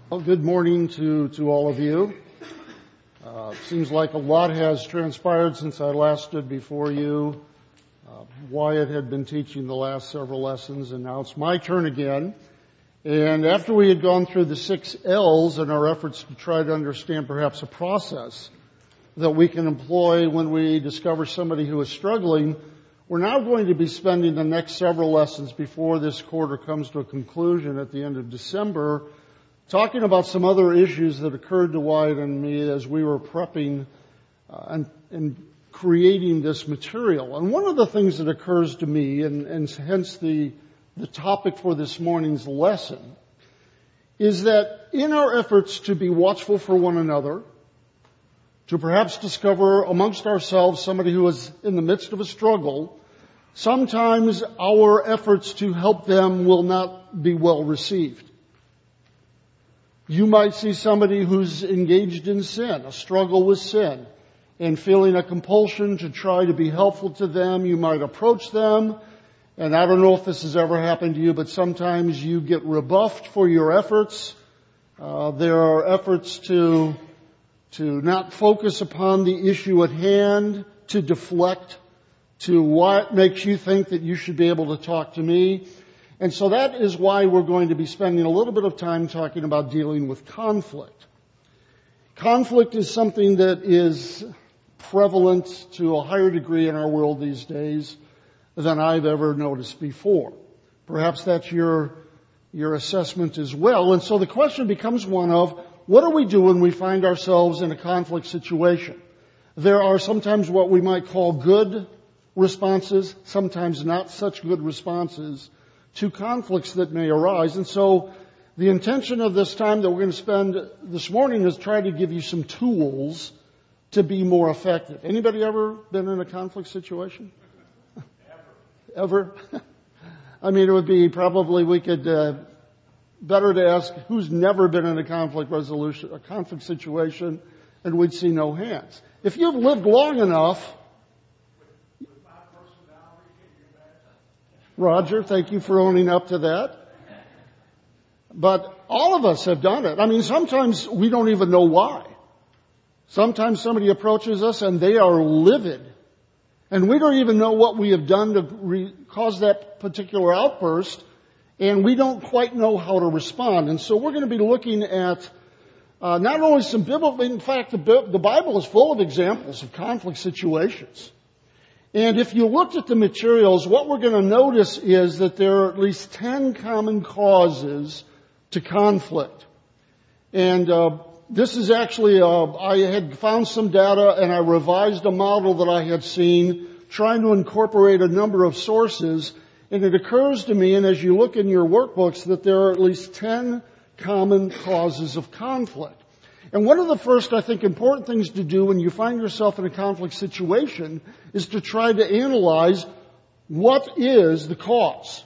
Well, good morning to all of you. Seems like a lot has transpired since I last stood before you. Wyatt had been teaching the last several lessons, and now it's my turn again. And after we had gone through the 6 L's in our efforts to try to understand perhaps a process that we can employ when we discover somebody who is struggling, we're now going to be spending the next several lessons before this quarter comes to a conclusion at the end of December talking about some other issues that occurred to Wyatt and me as we were prepping and creating this material. And one of the things that occurs to me, and hence the topic for this morning's lesson, is that in our efforts to be watchful for one another, to perhaps discover amongst ourselves somebody who is in the midst of a struggle, sometimes our efforts to help them will not be well received. You might see somebody who's engaged in sin, a struggle with sin, and feeling a compulsion to try to be helpful to them. You might approach them, and I don't know if this has ever happened to you, but sometimes you get rebuffed for your efforts. There are efforts to not focus upon the issue at hand, to deflect to what makes you think that you should be able to talk to me. And so that is why we're going to be spending a little bit of time talking about dealing with conflict. Conflict is something that is prevalent to a higher degree in our world these days than I've ever noticed before. Perhaps that's your assessment as well. And so the question becomes one of, what do we do when we find ourselves in a conflict situation? There are sometimes what we might call good responses, sometimes not such good responses to conflicts that may arise. And so the intention of this time that we're going to spend this morning is try to give you some tools to be more effective. Anybody ever been in a conflict situation? Ever? I mean, it would be probably we could, better to ask who's never been in a conflict situation, and we'd see no hands. If you've lived long enough, Roger, thank you for owning up to that. But all of us have done it. I mean, sometimes we don't even know why. Sometimes somebody approaches us and they are livid. And we don't even know what we have done to cause that particular outburst. And we don't quite know how to respond. And so we're going to be looking at not only some biblical, in fact, the Bible is full of examples of conflict situations. And if you looked at the materials, what we're going to notice is that there are at least 10 common causes to conflict. And this is actually, I had found some data and I revised a model that I had seen trying to incorporate a number of sources. And it occurs to me, and as you look in your workbooks, that there are at least 10 common causes of conflict. And one of the first, I think, important things to do when you find yourself in a conflict situation is to try to analyze what is the cause.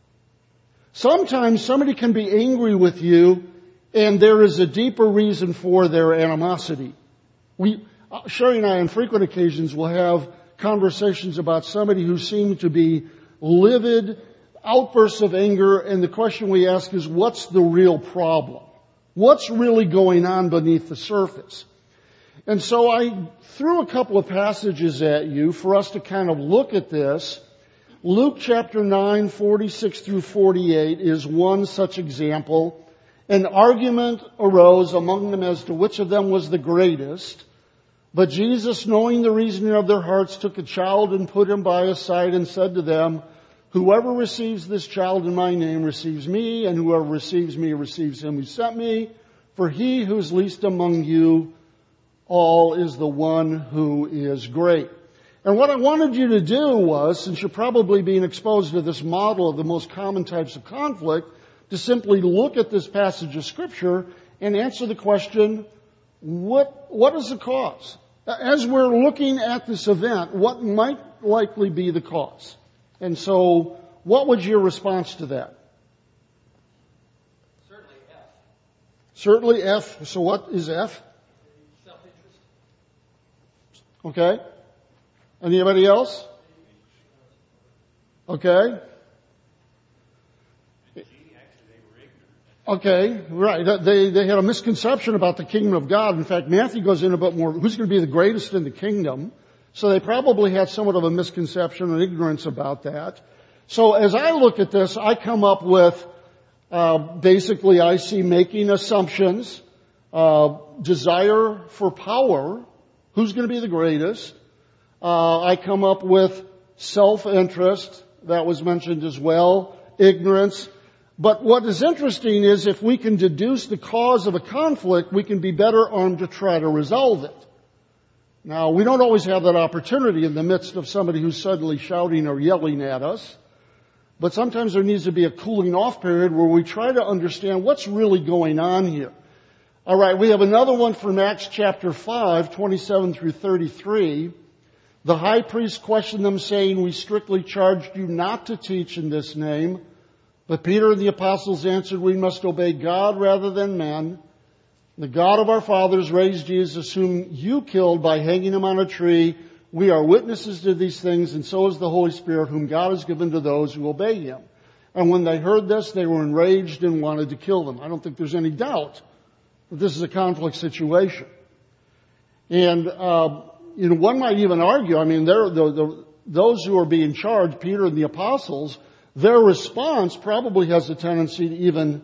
Sometimes somebody can be angry with you and there is a deeper reason for their animosity. Sherry and I on frequent occasions will have conversations about somebody who seemed to be livid, outbursts of anger, and the question we ask is, what's the real problem? What's really going on beneath the surface? And so I threw a couple of passages at you for us to kind of look at this. Luke chapter 9, 46 through 48 is one such example. An argument arose among them as to which of them was the greatest. But Jesus, knowing the reasoning of their hearts, took a child and put him by his side and said to them, "Whoever receives this child in my name receives me, and whoever receives me receives him who sent me. For he who is least among you all is the one who is great." And what I wanted you to do was, since you're probably being exposed to this model of the most common types of conflict, to simply look at this passage of Scripture and answer the question, what is the cause? As we're looking at this event, what might likely be the cause? And so, what was your response to that? Certainly F. Certainly F. So what is F? Self-interest. Okay. Anybody else? Okay. Okay, right. They had a misconception about the kingdom of God. In fact, Matthew goes in a bit more, who's going to be the greatest in the kingdom? So they probably had somewhat of a misconception and ignorance about that. So as I look at this, I come up with, basically I see making assumptions, desire for power, who's going to be the greatest. I come up with self-interest, that was mentioned as well, ignorance. But what is interesting is if we can deduce the cause of a conflict, we can be better armed to try to resolve it. Now, we don't always have that opportunity in the midst of somebody who's suddenly shouting or yelling at us. But sometimes there needs to be a cooling off period where we try to understand what's really going on here. All right, we have another one from Acts chapter 5, 27 through 33. The high priest questioned them, saying, "We strictly charged you not to teach in this name." But Peter and the apostles answered, "We must obey God rather than men. The God of our fathers raised Jesus, whom you killed by hanging him on a tree. We are witnesses to these things, and so is the Holy Spirit, whom God has given to those who obey him." And when they heard this, they were enraged and wanted to kill them. I don't think there's any doubt that this is a conflict situation. And, one might even argue, those who are being charged, Peter and the apostles, their response probably has a tendency to even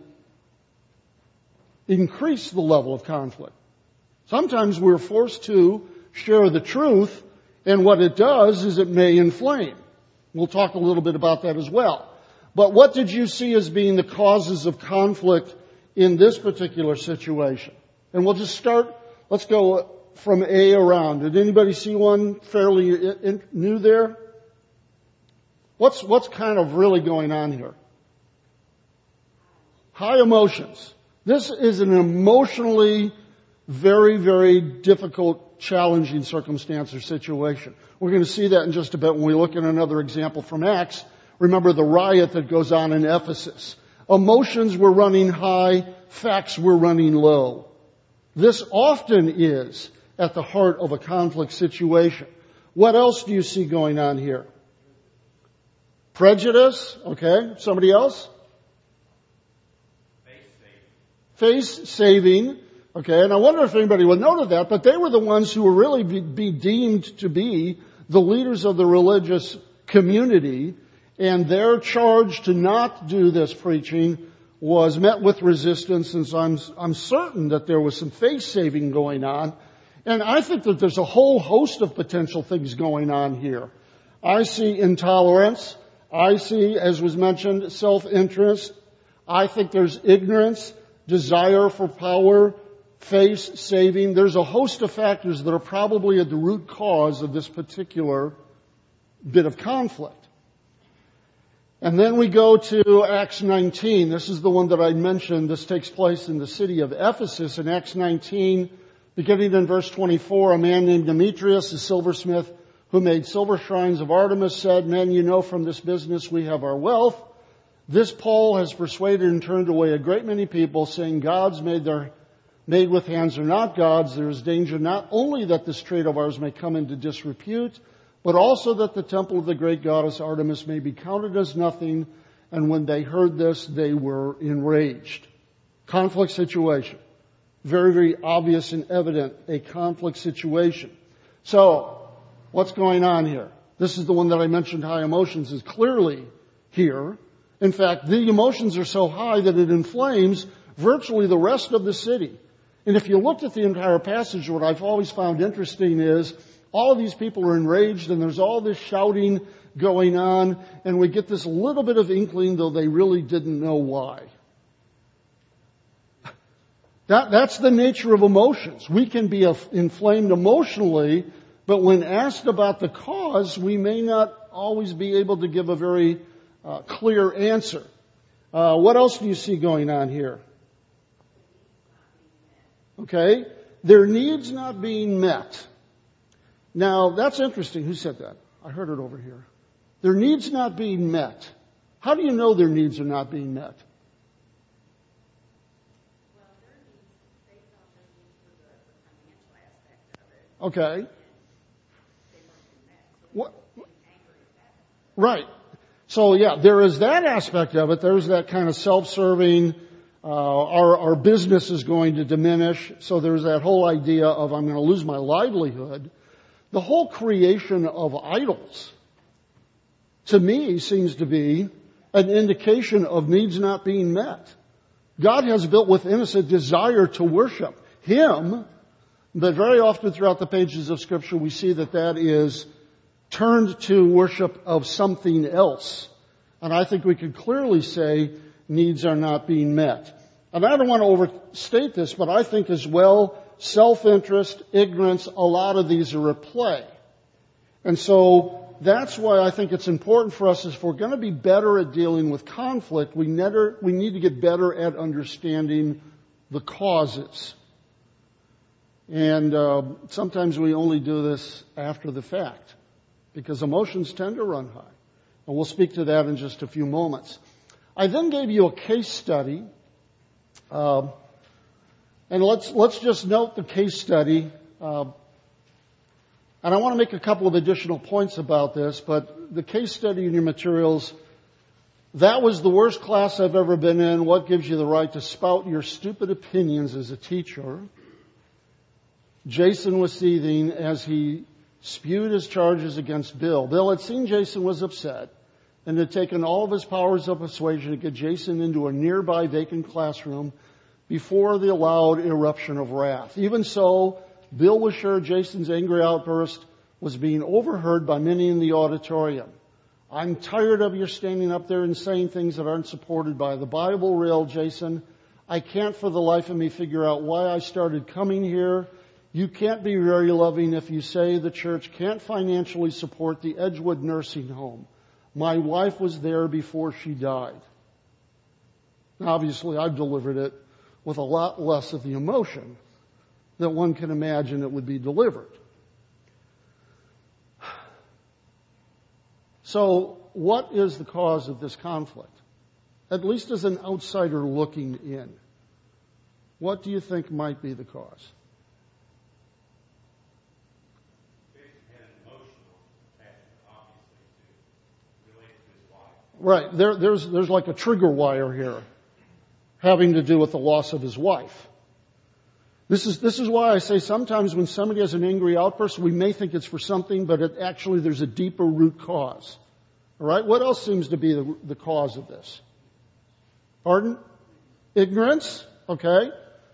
increase the level of conflict. Sometimes we're forced to share the truth, and what it does is it may inflame. We'll talk a little bit about that as well. But what did you see as being the causes of conflict in this particular situation? And we'll just start, let's go from A around. Did anybody see one fairly new there? What's kind of really going on here? High emotions. This is an emotionally very, very difficult, challenging circumstance or situation. We're going to see that in just a bit when we look at another example from Acts. Remember the riot that goes on in Ephesus. Emotions were running high, facts were running low. This often is at the heart of a conflict situation. What else do you see going on here? Prejudice. Okay. Somebody else? Face saving. Okay. And I wonder if anybody would note that, but they were the ones who were really be deemed to be the leaders of the religious community, and their charge to not do this preaching was met with resistance, and so I'm certain that there was some face saving going on. And I think that there's a whole host of potential things going on here. I see intolerance. I see, as was mentioned, self-interest. I think there's ignorance, desire for power, face saving. There's a host of factors that are probably at the root cause of this particular bit of conflict. And then we go to Acts 19. This is the one that I mentioned. This takes place in the city of Ephesus. In Acts 19, beginning in verse 24, a man named Demetrius, a silversmith, who made silver shrines of Artemis, said, "Men, you know from this business we have our wealth. This Paul has persuaded and turned away a great many people, saying gods made with hands are not gods. There is danger not only that this trade of ours may come into disrepute, but also that the temple of the great goddess Artemis may be counted as nothing." And when they heard this, they were enraged. Conflict situation. Very, very obvious and evident, a conflict situation. So, what's going on here? This is the one that I mentioned, high emotions, is clearly here. In fact, the emotions are so high that it inflames virtually the rest of the city. And if you looked at the entire passage, what I've always found interesting is all of these people are enraged and there's all this shouting going on, and we get this little bit of inkling, though they really didn't know why. That's the nature of emotions. We can be inflamed emotionally, but when asked about the cause, we may not always be able to give a very clear answer. What else do you see going on here? Okay. Their needs not being met. Now, that's interesting. Who said that? I heard it over here. Their needs not being met. How do you know their needs are not being met? Well, their needs, they thought their needs were the financial aspect of it. Okay. What? Right. So yeah, there is that aspect of it. There's that kind of self-serving, Our business is going to diminish. So there's that whole idea of I'm going to lose my livelihood. The whole creation of idols, to me, seems to be an indication of needs not being met. God has built within us a desire to worship Him, but very often throughout the pages of Scripture we see that is turned to worship of something else. And I think we could clearly say needs are not being met. And I don't want to overstate this, but I think as well, self-interest, ignorance, a lot of these are at play. And so that's why I think it's important for us, if we're going to be better at dealing with conflict, we need to get better at understanding the causes. And sometimes we only do this after the fact, because emotions tend to run high. And we'll speak to that in just a few moments. I then gave you a case study. And let's just note the case study. And I want to make a couple of additional points about this, but the case study in your materials, that was the worst class I've ever been in. What gives you the right to spout your stupid opinions as a teacher? Jason was seething as he spewed his charges against Bill. Bill had seen Jason was upset and had taken all of his powers of persuasion to get Jason into a nearby vacant classroom before the allowed eruption of wrath. Even so, Bill was sure Jason's angry outburst was being overheard by many in the auditorium. I'm tired of your standing up there and saying things that aren't supported by the Bible, railed Jason. I can't for the life of me figure out why I started coming here. You can't be very loving if you say the church can't financially support the Edgewood nursing home. My wife was there before she died. Now, obviously, I've delivered it with a lot less of the emotion that one can imagine it would be delivered. So, what is the cause of this conflict? At least as an outsider looking in, what do you think might be the cause? Right. There's like a trigger wire here having to do with the loss of his wife. This is why I say sometimes when somebody has an angry outburst, we may think it's for something, but actually there's a deeper root cause. All right. What else seems to be the cause of this? Pardon? Ignorance. Okay.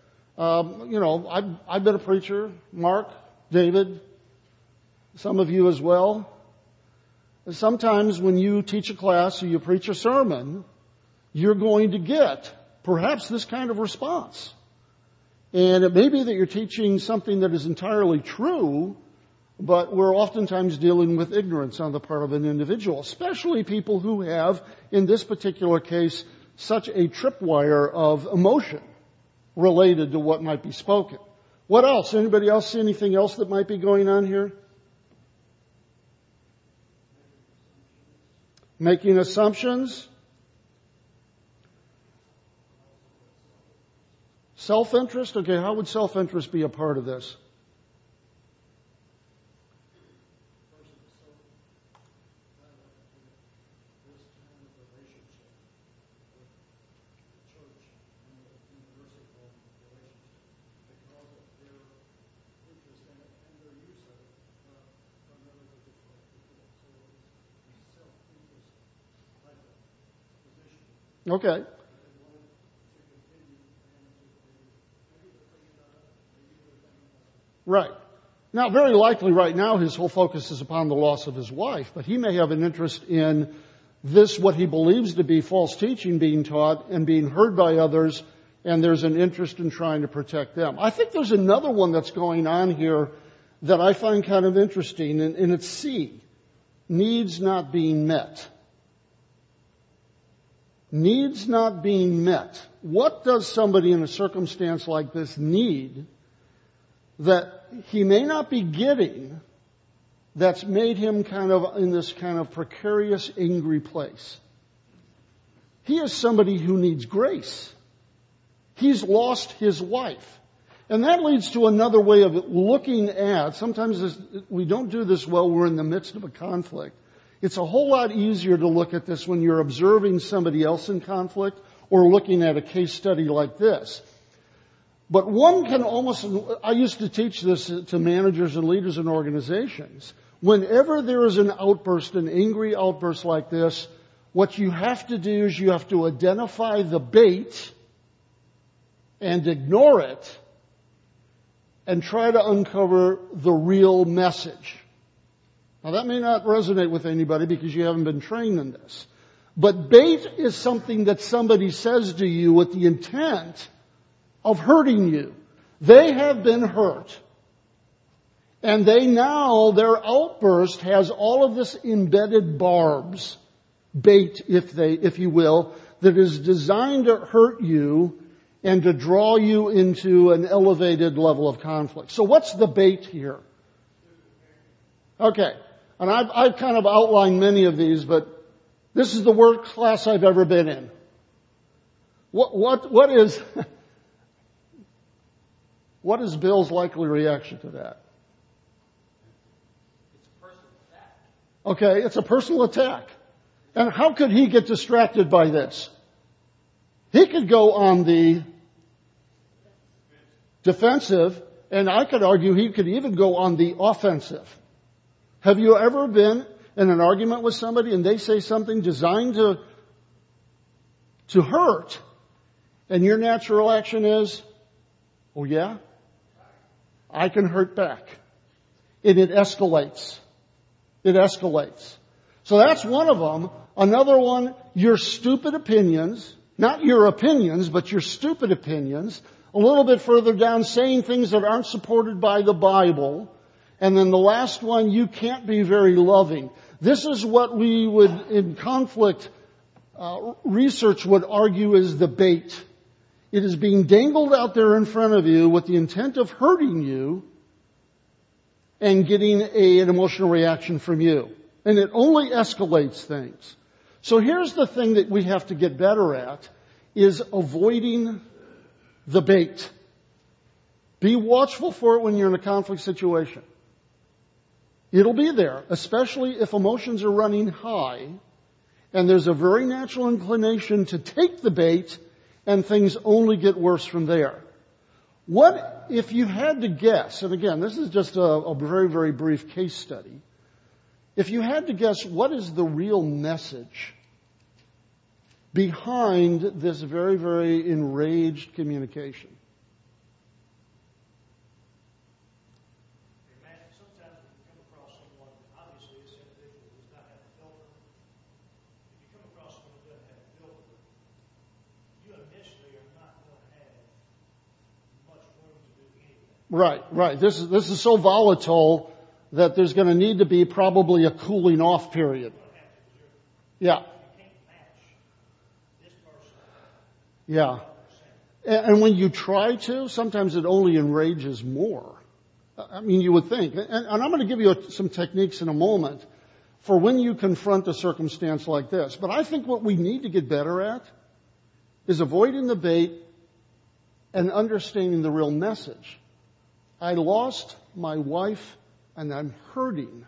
I've been a preacher. Mark, David, some of you as well. Sometimes when you teach a class or you preach a sermon, you're going to get perhaps this kind of response. And it may be that you're teaching something that is entirely true, but we're oftentimes dealing with ignorance on the part of an individual, especially people who have, in this particular case, such a tripwire of emotion related to what might be spoken. What else? Anybody else see anything else that might be going on here? Making assumptions. Self-interest? Okay, how would self-interest be a part of this? Okay. Right. Now, very likely right now his whole focus is upon the loss of his wife, but he may have an interest in this, what he believes to be false teaching being taught and being heard by others, and there's an interest in trying to protect them. I think there's another one that's going on here that I find kind of interesting, and it's C, needs not being met. Needs not being met. What does somebody in a circumstance like this need that he may not be getting that's made him kind of in this kind of precarious, angry place? He is somebody who needs grace. He's lost his wife. And that leads to another way of looking at, sometimes we don't do this well, we're in the midst of a conflict. It's a whole lot easier to look at this when you're observing somebody else in conflict or looking at a case study like this. But one can almost, I used to teach this to managers and leaders in organizations. Whenever there is an outburst, an angry outburst like this, what you have to do is you have to identify the bait and ignore it and try to uncover the real message. Now that may not resonate with anybody because you haven't been trained in this. But bait is something that somebody says to you with the intent of hurting you. They have been hurt. And their outburst has all of this embedded barbs, bait if you will, that is designed to hurt you and to draw you into an elevated level of conflict. So what's the bait here? Okay. And I've kind of outlined many of these, but this is the worst class I've ever been in. What is Bill's likely reaction to that? Okay, it's a personal attack. And how could he get distracted by this? He could go on the defensive, and I could argue he could even go on the offensive. Have you ever been in an argument with somebody and they say something designed to hurt, and your natural action is, oh yeah? I can hurt back. And it escalates. It escalates. So that's one of them. Another one, your stupid opinions, not your opinions, but your stupid opinions. A little bit further down, saying things that aren't supported by the Bible. And then the last one, you can't be very loving. This is what we would, in conflict research, would argue is the bait. It is being dangled out there in front of you with the intent of hurting you and getting an emotional reaction from you. And it only escalates things. So here's the thing that we have to get better at, is avoiding the bait. Be watchful for it when you're in a conflict situation. It'll be there, especially if emotions are running high and there's a very natural inclination to take the bait and things only get worse from there. What if you had to guess, and again, this is just a very, very brief case study. If you had to guess what is the real message behind this very, very enraged communication? Sometimes when you come across someone, obviously this individual does not have a filter. If you come across someone who doesn't have a filter, you initially are not going to have much room to do anything. Right. This is so volatile that there's going to need to be probably a cooling off period. Yeah. You can't match this person. Yeah. And when you try to, sometimes it only enrages more. I mean, you would think. And I'm going to give you some techniques in a moment for when you confront a circumstance like this. But I think what we need to get better at is avoiding the bait and understanding the real message. I lost my wife and I'm hurting.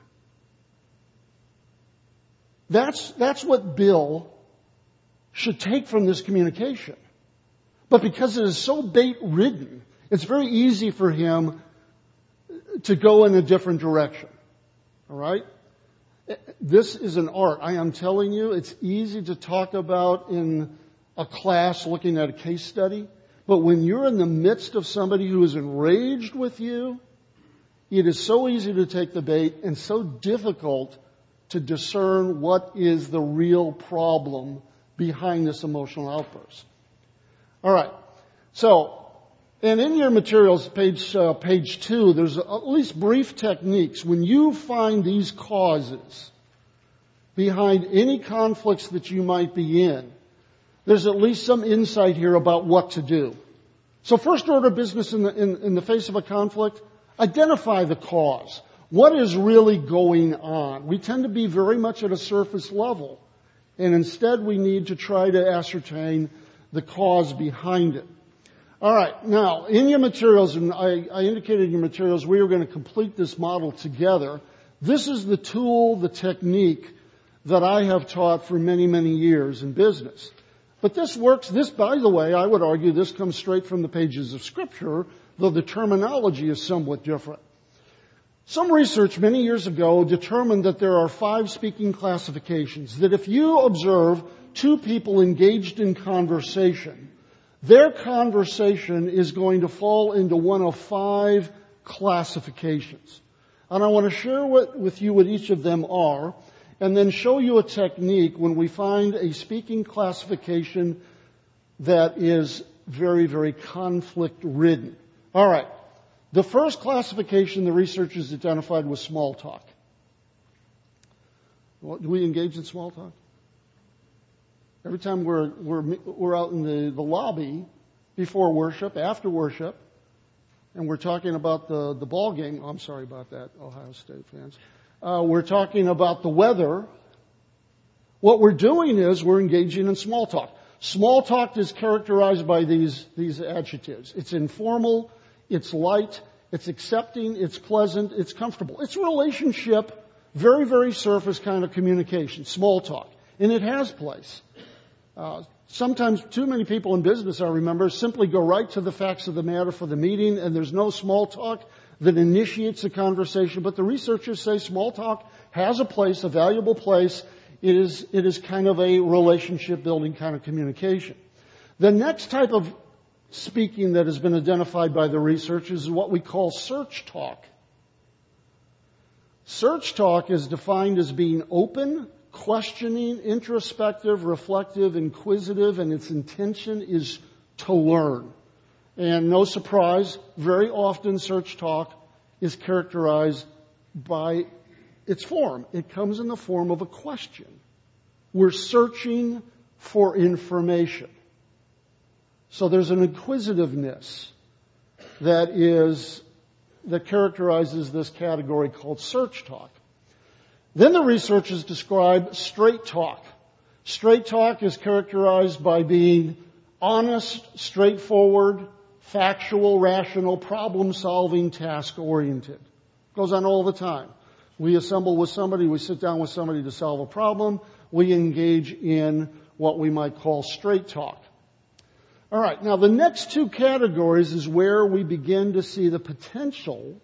That's what Bill should take from this communication. But because it is so bait-ridden, it's very easy for him to go in a different direction. All right? This is an art. I am telling you, it's easy to talk about in a class looking at a case study. But when you're in the midst of somebody who is enraged with you, it is so easy to take the bait and so difficult to discern what is the real problem behind this emotional outburst. All right. So, and in your materials, page 2, there's at least brief techniques. When you find these causes behind any conflicts that you might be in, there's at least some insight here about what to do. So first order of business in the face of a conflict, identify the cause. What is really going on? We tend to be very much at a surface level, and instead we need to try to ascertain the cause behind it. All right, now in your materials, and I indicated in your materials we are going to complete this model together. This is the tool, the technique that I have taught for many, many years in business. But this works, by the way, I would argue this comes straight from the pages of Scripture, though the terminology is somewhat different. Some research many years ago determined that there are 5 speaking classifications, that if you observe 2 people engaged in conversation, their conversation is going to fall into one of 5 classifications. And I want to share with you what each of them are, and then show you a technique when we find a speaking classification that is very, very conflict-ridden. All right. The first classification the researchers identified was small talk. Do we engage in small talk? Every time we're out in the lobby before worship, after worship, and we're talking about the ball game. Oh, I'm sorry about that, Ohio State fans. We're talking about the weather. What we're doing is we're engaging in small talk. Small talk is characterized by these adjectives. It's informal, it's light, it's accepting, it's pleasant, it's comfortable. It's relationship, very, very surface kind of communication, small talk. And it has place. Sometimes too many people in business, I remember, simply go right to the facts of the matter for the meeting, and there's no small talk that initiates the conversation. But the researchers say small talk has a place, a valuable place. It is kind of a relationship building kind of communication. The next type of speaking that has been identified by the researchers is what we call search talk. Search talk is defined as being open, questioning, introspective, reflective, inquisitive, and its intention is to learn. And no surprise, very often search talk is characterized by its form. It comes in the form of a question. We're searching for information. So there's an inquisitiveness that characterizes this category called search talk. Then the researchers describe straight talk. Straight talk is characterized by being honest, straightforward, factual, rational, problem-solving, task-oriented. Goes on all the time. We assemble with somebody, we sit down with somebody to solve a problem. We engage in what we might call straight talk. All right, now the next 2 categories is where we begin to see the potential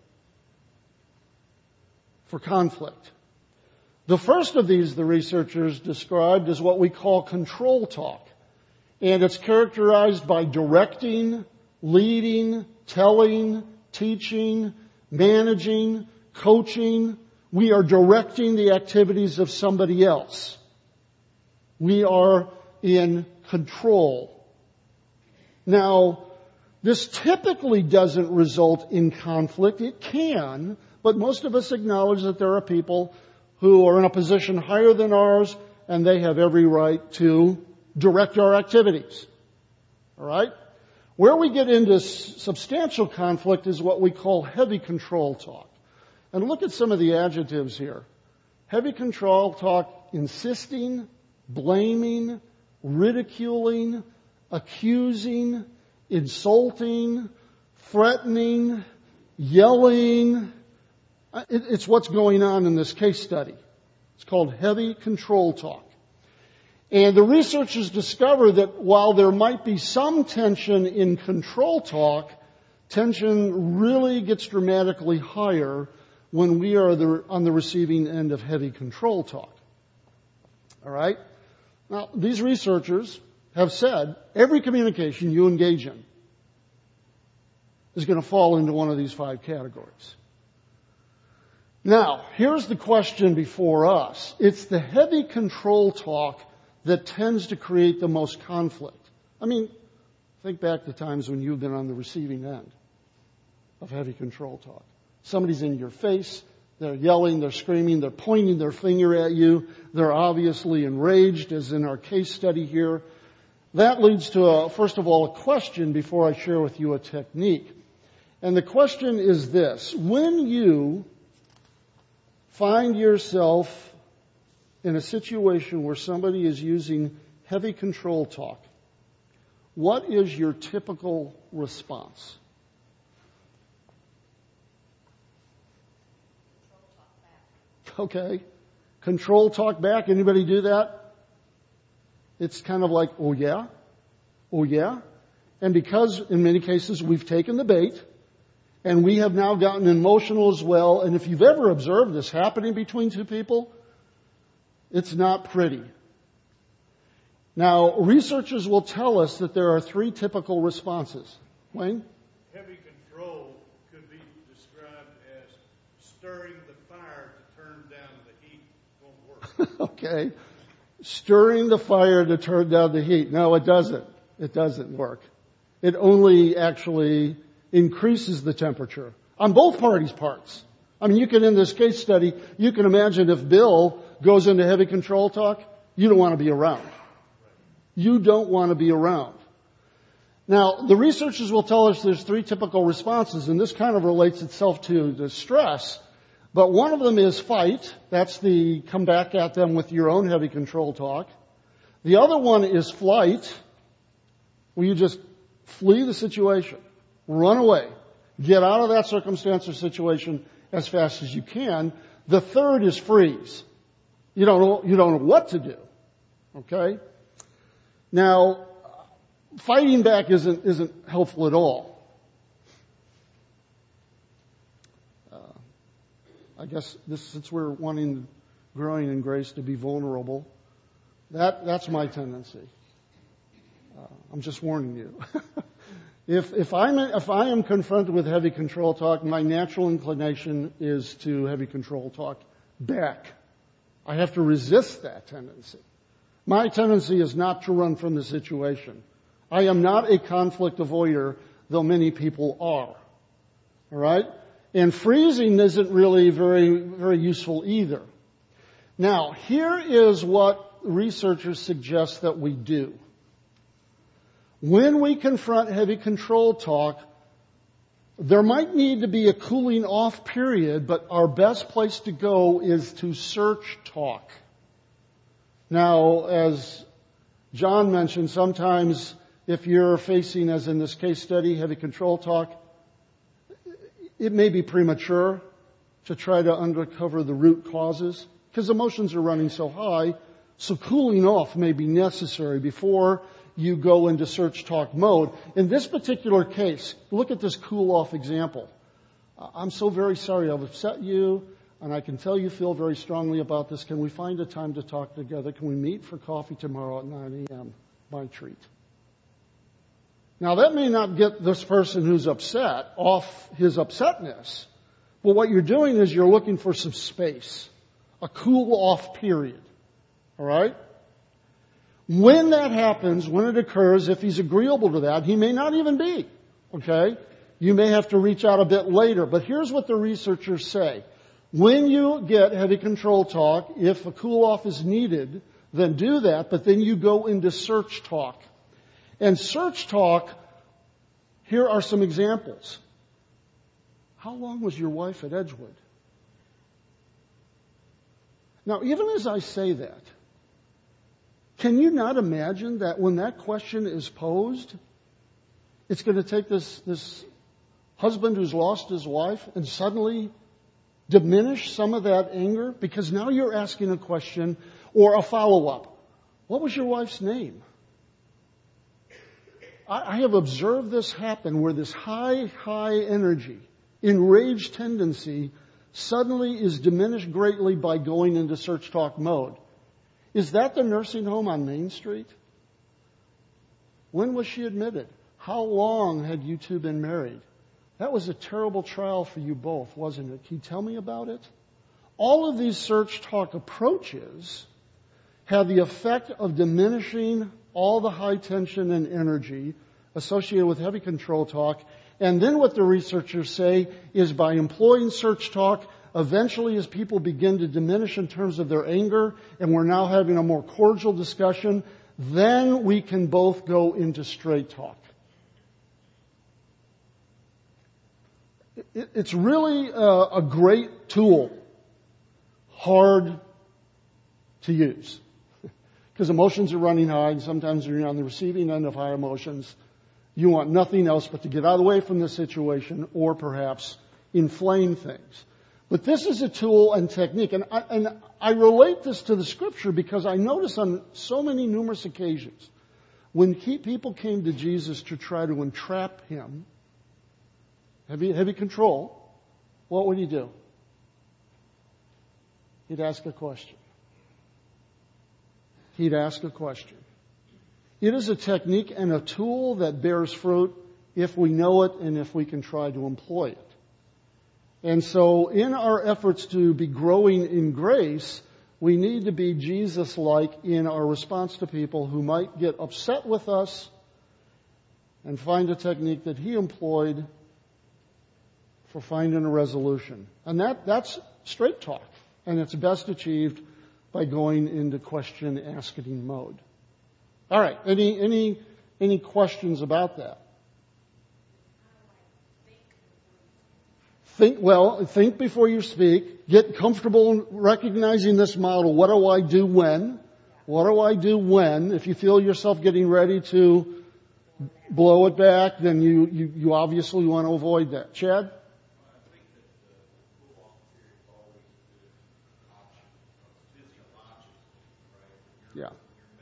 for conflict. The first of these, the researchers described, is what we call control talk. And it's characterized by directing, leading, telling, teaching, managing, coaching. We are directing the activities of somebody else. We are in control. Now, this typically doesn't result in conflict. It can, but most of us acknowledge that there are people who are in a position higher than ours, and they have every right to direct our activities. All right? Where we get into substantial conflict is what we call heavy control talk. And look at some of the adjectives here. Heavy control talk: insisting, blaming, ridiculing, accusing, insulting, threatening, yelling. It's what's going on in this case study. It's called heavy control talk. And the researchers discover that while there might be some tension in control talk, tension really gets dramatically higher when we are on the receiving end of heavy control talk. All right? Now, these researchers have said every communication you engage in is going to fall into one of these 5 categories. Now, here's the question before us. It's the heavy control talk that tends to create the most conflict. I mean, think back to times when you've been on the receiving end of heavy control talk. Somebody's in your face, they're yelling, they're screaming, they're pointing their finger at you, they're obviously enraged, as in our case study here. That leads to, first of all, a question before I share with you a technique. And the question is this: when you find yourself in a situation where somebody is using heavy control talk, what is your typical response? Okay. Control talk back. Anybody do that? It's kind of like, oh yeah? Oh yeah? And because in many cases we've taken the bait, and we have now gotten emotional as well, and if you've ever observed this happening between two people, it's not pretty. Now, researchers will tell us that there are 3 typical responses. Wayne? Heavy control could be described as stirring the fire to turn down the heat. Won't work. Okay. Stirring the fire to turn down the heat. No, it doesn't. It doesn't work. It only actually increases the temperature on both parties' parts. I mean, you can, in this case study, you can imagine if Bill goes into heavy control talk, you don't want to be around. You don't want to be around. Now, the researchers will tell us there's 3 typical responses, and this kind of relates itself to the stress. But one of them is fight. That's the come back at them with your own heavy control talk. The other one is flight, where you just flee the situation, run away, get out of that circumstance or situation as fast as you can. The third is freeze. You don't know what to do. Okay? Now, fighting back isn't helpful at all. I guess since we're growing in grace to be vulnerable, that's my tendency. I'm just warning you. If I am confronted with heavy control talk, my natural inclination is to heavy control talk back. I have to resist that tendency. My tendency is not to run from the situation. I am not a conflict avoider, though many people are. All right? And freezing isn't really very, very useful either. Now, here is what researchers suggest that we do. When we confront heavy control talk, there might need to be a cooling off period, but our best place to go is to search talk. Now, as John mentioned, sometimes if you're facing, as in this case study, heavy control talk, it may be premature to try to uncover the root causes because emotions are running so high, so cooling off may be necessary before you go into search talk mode. In this particular case, look at this cool off example. I'm so very sorry I've upset you, and I can tell you feel very strongly about this. Can we find a time to talk together? Can we meet for coffee tomorrow at 9 a.m.? My treat. Now, that may not get this person who's upset off his upsetness, but what you're doing is you're looking for some space, a cool off period. All right? When that happens, when it occurs, if he's agreeable to that, he may not even be. Okay? You may have to reach out a bit later, but here's what the researchers say. When you get heavy control talk, if a cool off is needed, then do that, but then you go into search talk. And search talk, here are some examples. How long was your wife at Edgewood? Now, even as I say that, can you not imagine that when that question is posed, it's going to take this husband who's lost his wife and suddenly diminish some of that anger? Because now you're asking a question or a follow-up. What was your wife's name? I have observed this happen where this high energy, enraged tendency suddenly is diminished greatly by going into search talk mode. Is that the nursing home on Main Street? When was she admitted? How long had you two been married? That was a terrible trial for you both, wasn't it? Can you tell me about it? All of these search talk approaches have the effect of diminishing all the high tension and energy associated with heavy control talk. And then what the researchers say is by employing search talk, eventually as people begin to diminish in terms of their anger and we're now having a more cordial discussion, then we can both go into straight talk. It's really a great tool, hard to use. Because emotions are running high, and sometimes you're on the receiving end of high emotions. You want nothing else but to get out of the way from the situation or perhaps inflame things. But this is a tool and technique. And I relate this to the Scripture because I notice on so many numerous occasions when people came to Jesus to try to entrap him, heavy control, what would he do? He'd ask a question. He'd ask a question. It is a technique and a tool that bears fruit if we know it and if we can try to employ it. And so in our efforts to be growing in grace, we need to be Jesus-like in our response to people who might get upset with us and find a technique that he employed for finding a resolution. And that's straight talk. And it's best achieved by going into question-asking mode. All right. Any questions about that? Think before you speak. Get comfortable in recognizing this model. What do I do when? What do I do when? If you feel yourself getting ready to blow it back, then you obviously want to avoid that. Chad? Yeah.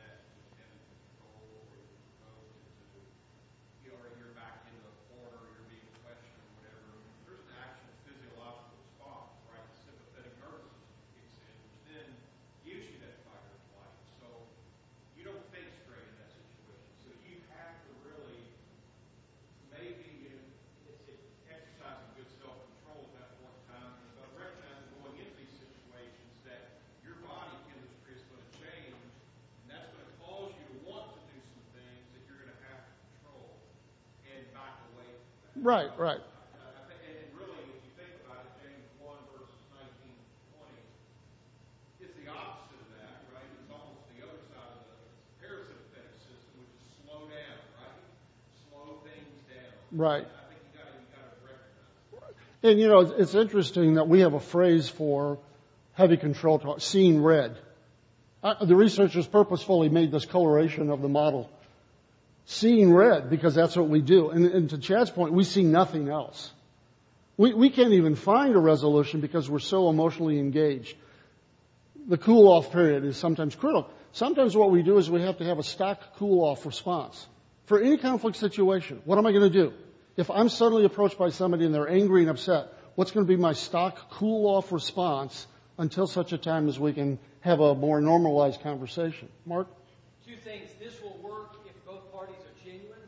Right. And really, if you think about it, James 1 verses 19 and 20, it's the opposite of that, right? It's almost the other side of the parasympathetic system, which is slow down, right? Slow things down. Right. I think you got to recognize that. And it's interesting that we have a phrase for heavy control talk, seeing red. The researchers purposefully made this coloration of the model. Seeing red, because that's what we do. And to Chad's point, we see nothing else. We can't even find a resolution because we're so emotionally engaged. The cool-off period is sometimes critical. Sometimes what we do is we have to have a stock cool-off response. For any conflict situation, what am I going to do? If I'm suddenly approached by somebody and they're angry and upset, what's going to be my stock cool-off response until such a time as we can have a more normalized conversation? Mark? Two things. This will work if both parties are genuine.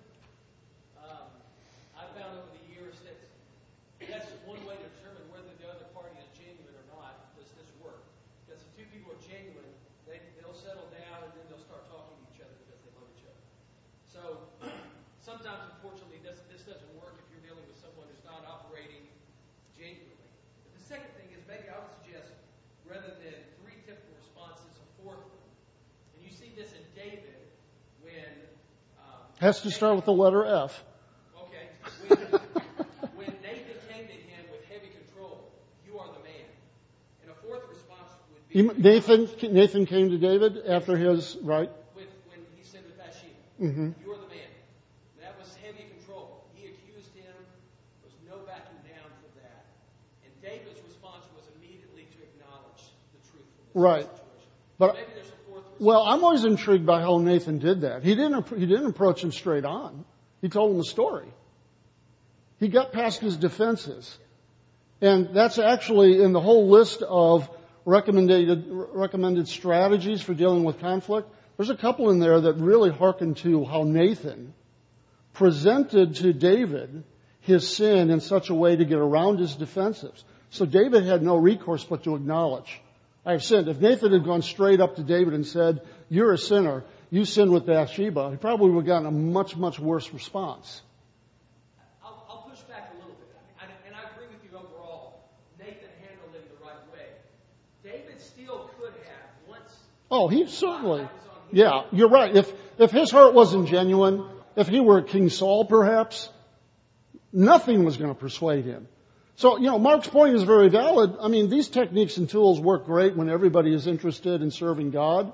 I've found over the years that's one way to determine whether the other party is genuine or not. Does this work? Because if two people are genuine, they'll settle down and then they'll start talking to each other because they love each other. So sometimes, unfortunately, this doesn't work if you're dealing with someone who's not operating genuinely. But the second thing is maybe I would suggest rather than three typical responses, a fourth one. And you see this in David when... Has to start with the letter F. Okay. When Nathan came to him with heavy control, you are the man. And a fourth response would be... Nathan came to David after his, right? When he said to Bathsheba, Mm-hmm. you are the man. That was heavy control. He accused him. There was no backing down for that. And David's response was immediately to acknowledge the truthfulness Right. of the situation. But Maybe there's a fourth response. well, I'm always intrigued by how Nathan did that. He didn't approach him straight on. He told him a story. He got past his defenses. And that's actually in the whole list of recommended strategies for dealing with conflict. There's a couple in there that really hearken to how Nathan presented to David his sin in such a way to get around his defenses. So David had no recourse but to acknowledge, I have sinned. If Nathan had gone straight up to David and said, you're a sinner, you sinned with Bathsheba, he probably would have gotten a much, much worse response. I'll push back a little bit. And I agree with you overall. Nathan handled it the right way. David still could have once... Oh, he certainly... Yeah, you're right. If his heart wasn't genuine, if he were King Saul perhaps, nothing was going to persuade him. So, Mark's point is very valid. I mean, these techniques and tools work great when everybody is interested in serving God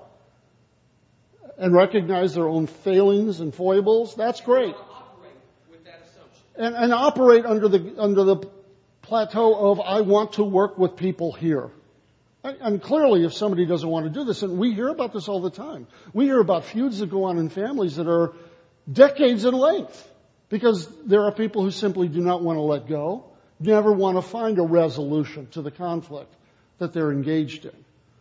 and recognize their own failings and foibles. That's great. Operate with that assumption. And operate under the plateau of I want to work with people here. And clearly, if somebody doesn't want to do this, and we hear about this all the time, we hear about feuds that go on in families that are decades in length because there are people who simply do not want to let go, never want to find a resolution to the conflict that they're engaged in.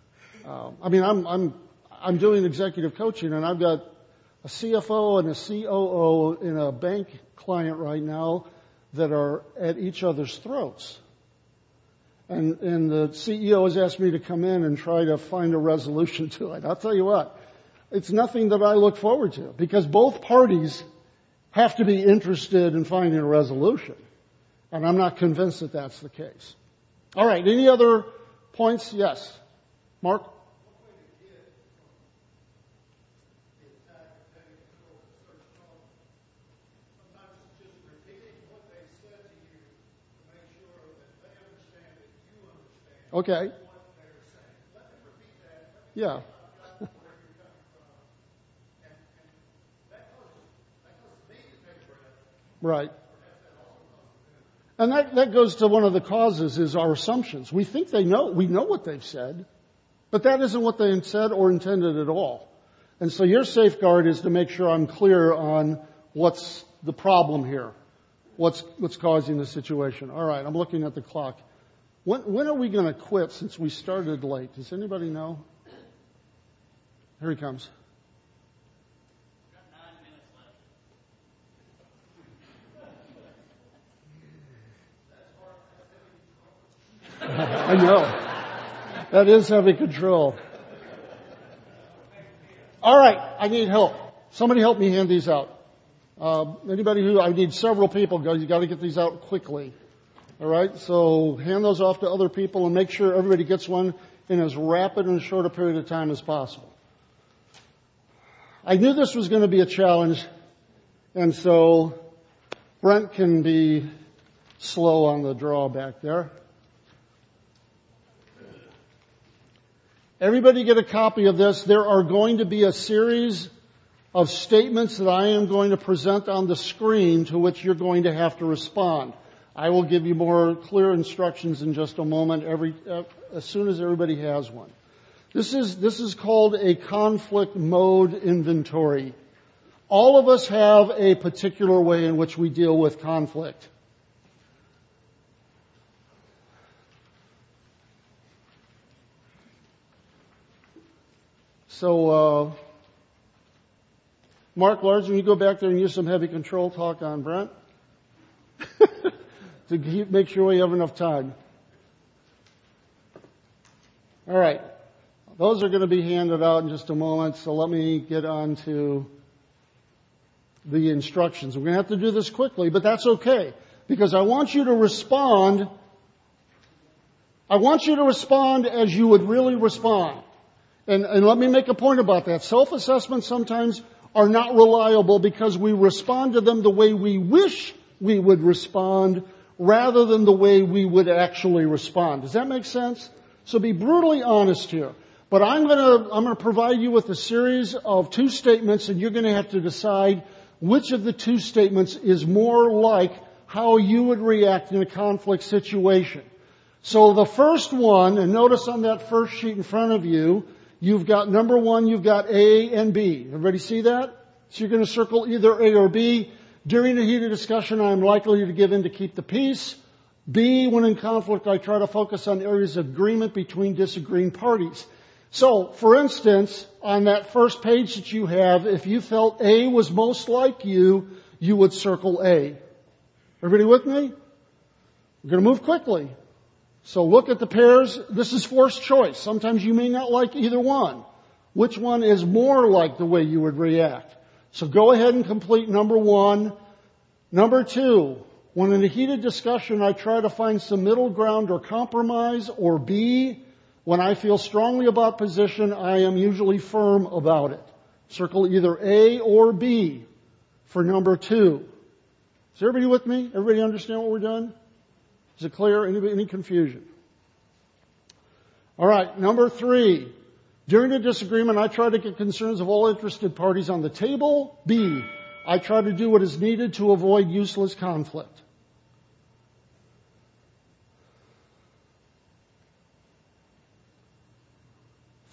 I'm doing executive coaching, and I've got a CFO and a COO in a bank client right now that are at each other's throats. And the CEO has asked me to come in and try to find a resolution to it. I'll tell you what, it's nothing that I look forward to because both parties have to be interested in finding a resolution. And I'm not convinced that that's the case. All right, any other points? Yes. Mark? Okay. Yeah. Right. And that goes to one of the causes is our assumptions. We think we know what they've said, but that isn't what they said or intended at all. And so your safeguard is to make sure I'm clear on what's the problem here, what's causing the situation. All right, I'm looking at the clock. When are we going to quit since we started late? Does anybody know? Here he comes. I know. That is heavy control. All right, I need help. Somebody help me hand these out. I need several people. You got to get these out quickly. All right, so hand those off to other people and make sure everybody gets one in as rapid and short a period of time as possible. I knew this was going to be a challenge, and so Brent can be slow on the draw back there. Everybody get a copy of this. There are going to be a series of statements that I am going to present on the screen to which you're going to have to respond. I will give you more clear instructions in just a moment as soon as everybody has one. This is called a conflict mode inventory. All of us have a particular way in which we deal with conflict. So, Mark Large, when you go back there and use some heavy control talk on Brent, to make sure we have enough time. All right. Those are going to be handed out in just a moment, so let me get on to the instructions. We're going to have to do this quickly, but that's okay, because I want you to respond. I want you to respond as you would really respond. And let me make a point about that. Self-assessments sometimes are not reliable because we respond to them the way we wish we would respond rather than the way we would actually respond. Does that make sense? So be brutally honest here. But I'm going to provide you with a series of 2 statements, and you're going to have to decide which of the 2 statements is more like how you would react in a conflict situation. So the first one, and notice on that first sheet in front of you, you've got number 1, you've got A and B. Everybody see that? So you're going to circle either A or B. During a heated discussion, I am likely to give in to keep the peace. B, when in conflict, I try to focus on areas of agreement between disagreeing parties. So, for instance, on that first page that you have, if you felt A was most like you would circle A. Everybody with me? We're going to move quickly. So look at the pairs. This is forced choice. Sometimes you may not like either one. Which one is more like the way you would react? So go ahead and complete number 1. Number 2, when in a heated discussion I try to find some middle ground or compromise, or B, when I feel strongly about position, I am usually firm about it. Circle either A or B for number 2. Is everybody with me? Everybody understand what we're doing? Is it clear? Any confusion? All right, number 3. During a disagreement, I try to get concerns of all interested parties on the table. B, I try to do what is needed to avoid useless conflict.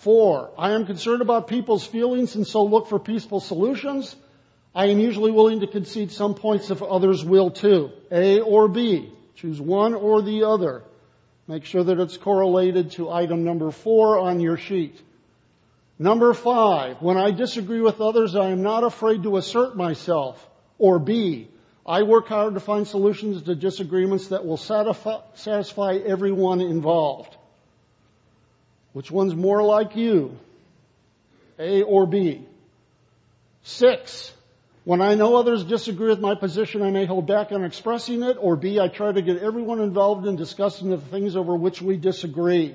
4, I am concerned about people's feelings and so look for peaceful solutions. I am usually willing to concede some points if others will too. A or B. Choose one or the other. Make sure that it's correlated to item number 4 on your sheet. Number 5, when I disagree with others, I am not afraid to assert myself. Or B, I work hard to find solutions to disagreements that will satisfy everyone involved. Which one's more like you? A or B? 6, when I know others disagree with my position, I may hold back on expressing it. Or B, I try to get everyone involved in discussing the things over which we disagree.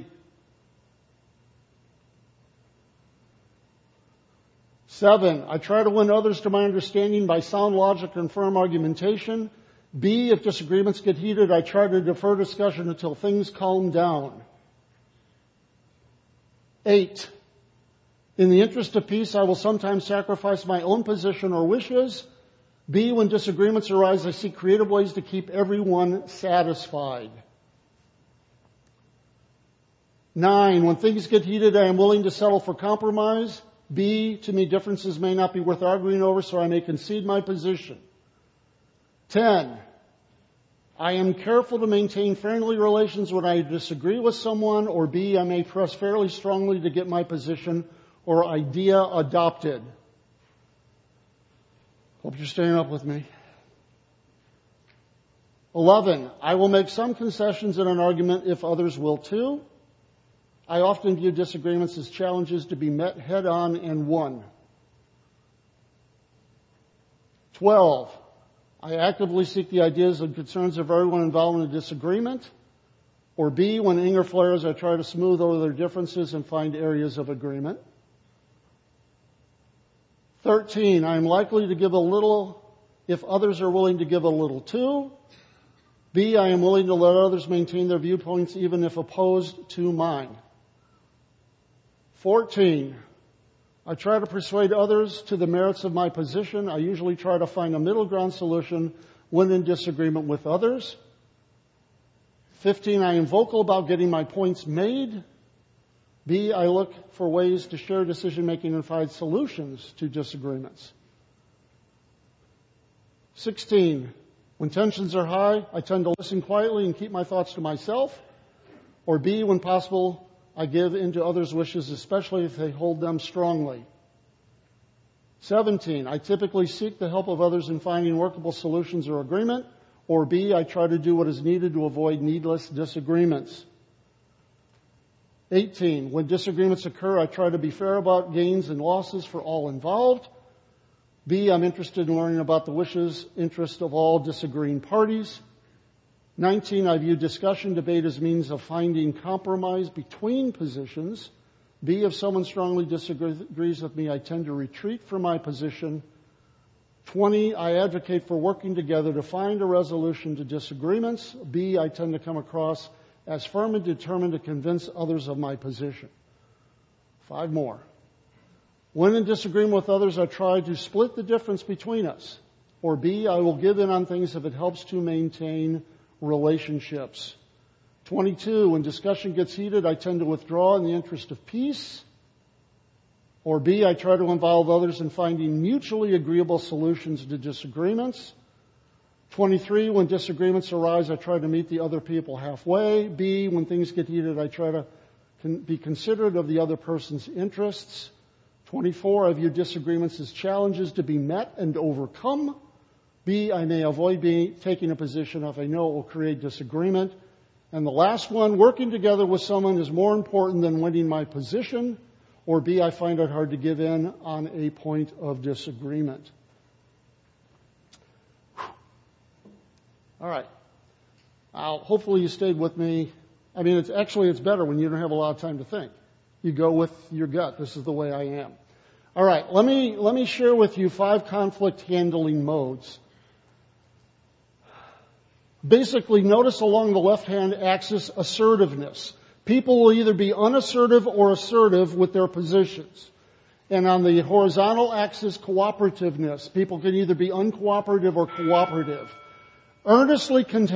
7, I try to win others to my understanding by sound logic and firm argumentation. B, if disagreements get heated, I try to defer discussion until things calm down. 8, in the interest of peace, I will sometimes sacrifice my own position or wishes. B, when disagreements arise, I seek creative ways to keep everyone satisfied. 9, when things get heated, I am willing to settle for compromise. B, to me, differences may not be worth arguing over, so I may concede my position. 10, I am careful to maintain friendly relations when I disagree with someone. Or B, I may press fairly strongly to get my position or idea adopted. Hope you're staying up with me. 11, I will make some concessions in an argument if others will too. I often view disagreements as challenges to be met head on and won. 12, I actively seek the ideas and concerns of everyone involved in a disagreement. Or B, when anger flares, I try to smooth over their differences and find areas of agreement. 13, I am likely to give a little if others are willing to give a little too. B, I am willing to let others maintain their viewpoints even if opposed to mine. 14, I try to persuade others to the merits of my position. I usually try to find a middle ground solution when in disagreement with others. 15, I am vocal about getting my points made. B, I look for ways to share decision making and find solutions to disagreements. 16, when tensions are high, I tend to listen quietly and keep my thoughts to myself. Or B, when possible, I give in to others' wishes, especially if they hold them strongly. 17, I typically seek the help of others in finding workable solutions or agreement. Or B, I try to do what is needed to avoid needless disagreements. 18, when disagreements occur, I try to be fair about gains and losses for all involved. B, I'm interested in learning about the wishes, interests of all disagreeing parties. 19, I view discussion, debate as means of finding compromise between positions. B, if someone strongly disagrees with me, I tend to retreat from my position. 20, I advocate for working together to find a resolution to disagreements. B, I tend to come across as firm and determined to convince others of my position. 5 more. When in disagreement with others, I try to split the difference between us. Or B, I will give in on things if it helps to maintain relationships. 22, when discussion gets heated, I tend to withdraw in the interest of peace. Or B, I try to involve others in finding mutually agreeable solutions to disagreements. 23, when disagreements arise, I try to meet the other people halfway. B, when things get heated, I try to be considerate of the other person's interests. 24, I view disagreements as challenges to be met and overcome. B, I may avoid taking a position if I know it will create disagreement. And the last one, working together with someone is more important than winning my position. Or B, I find it hard to give in on a point of disagreement. All right. Hopefully you stayed with me. I mean, it's better when you don't have a lot of time to think. You go with your gut. This is the way I am. All right. Let me share with you 5 conflict handling modes. Basically, notice along the left-hand axis assertiveness. People will either be unassertive or assertive with their positions. And on the horizontal axis, cooperativeness. People can either be uncooperative or cooperative. Earnestly contend